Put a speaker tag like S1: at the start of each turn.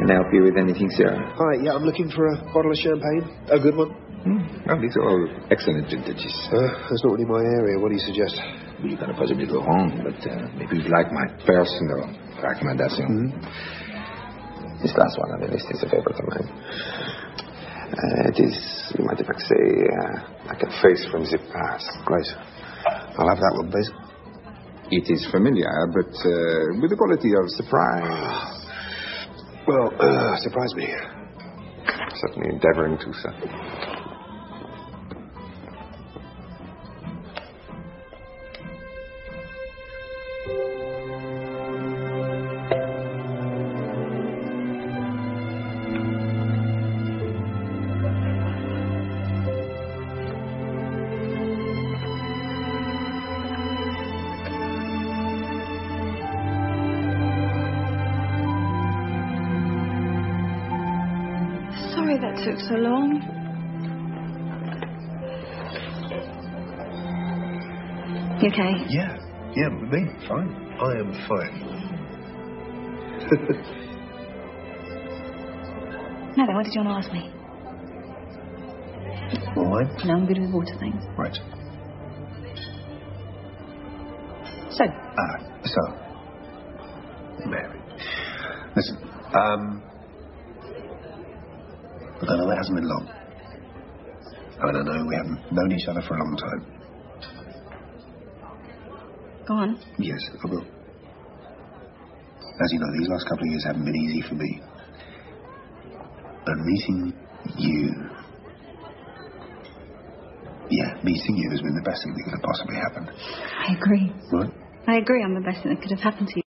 S1: Can I help you with anything, sir?
S2: Hi, yeah, I'm looking for a bottle of champagne. A good one.
S1: Well, these are all excellent vintages.
S2: That's not really my area. What do you suggest?
S1: You can possibly go home, but maybe you'd like my personal recommendation. This last one on the list is a favorite of mine. It is, you might even say, like a face from the past.
S2: Great. I'll have that one, please.
S1: It is familiar, but with the quality of surprise.
S2: Well, surprise me.
S1: Certainly endeavoring to, sir.
S3: Sorry that took so long. You okay?
S2: Yeah, me, fine. I am fine.
S3: Now then, what did you want to ask me?
S2: Wine?
S3: No, I'm good with water things.
S2: Right.
S3: So?
S2: Mary. Listen, look, I know it hasn't been long. And I know we haven't known each other for a long time.
S3: Go on.
S2: Yes, I will. As you know, these last couple of years haven't been easy for me. And meeting you... Yeah, meeting you has been the best thing that could have possibly happened.
S3: I agree.
S2: What?
S3: I agree, I'm the best thing that could have happened to you.